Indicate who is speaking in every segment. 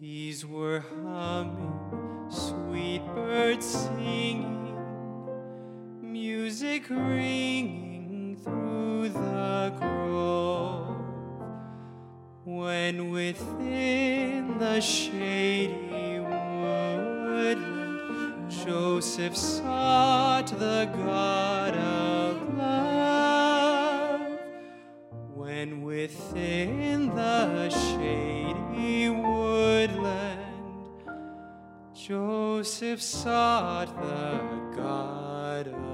Speaker 1: Bees were humming, sweet birds singing, music ringing through the grove. When within the shady woodland Joseph sought the God of love. When within the shady woodland Joseph sought the God of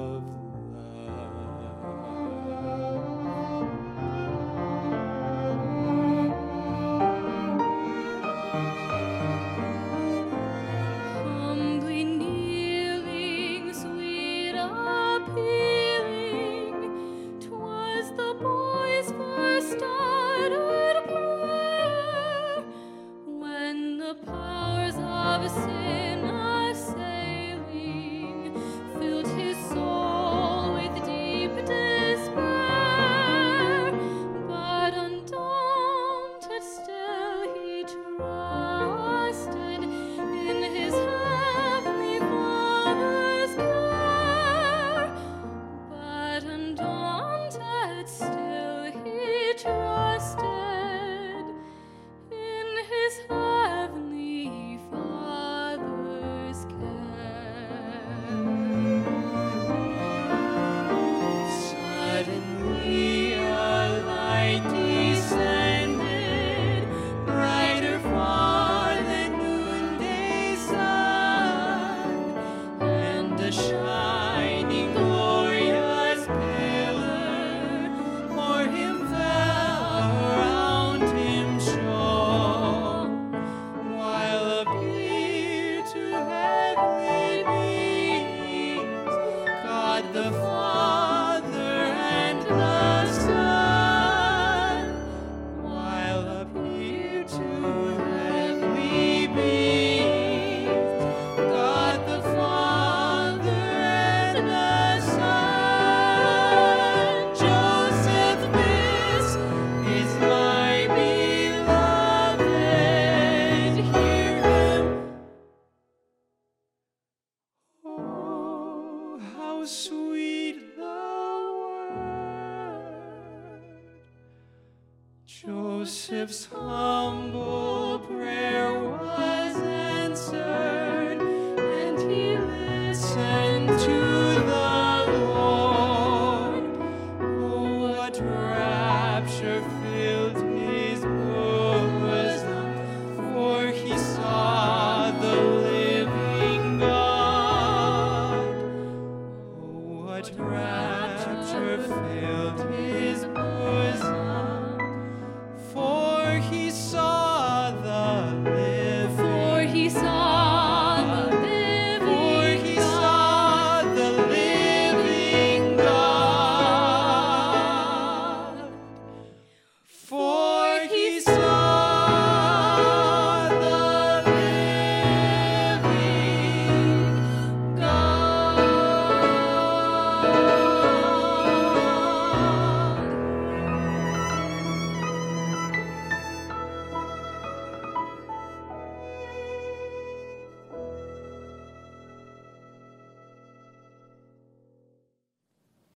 Speaker 2: Humbly kneeling, sweet appealing, 'twas the boy's first uttered prayer. When the powers of sin assailing filled his soul with deep despair, but undaunted still he trusted in his heavenly Father's care. But undaunted still he trusted in his heavenly Father's care.
Speaker 1: Suddenly a light descended, brighter far than noonday sun, and a shining, glorious pillar o'er him fell, around him shone, while appeared to heavenly beings God the Father and the Son, while appeared to heavenly beings God the Father and the Son. Joseph, this is my beloved, hear him. Oh, how sweet the word! Joseph's humble prayer was answered, and he listened to the Lord. Oh, what rapture filled